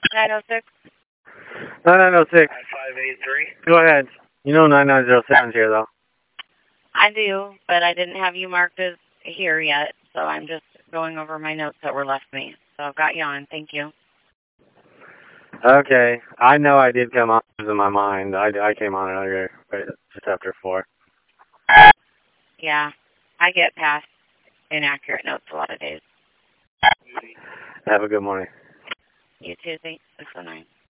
906. 9906. 583. Go ahead. You know 9907's here, though. I do, but I didn't have you marked as here yet, so I'm just going over my notes that were left me. So I've got you on. Thank you. Okay. I know I did come on. It was in my mind. I came on earlier, right just after 4. Yeah, I get past inaccurate notes a lot of days. Have a good morning. You too. Thanks. 609.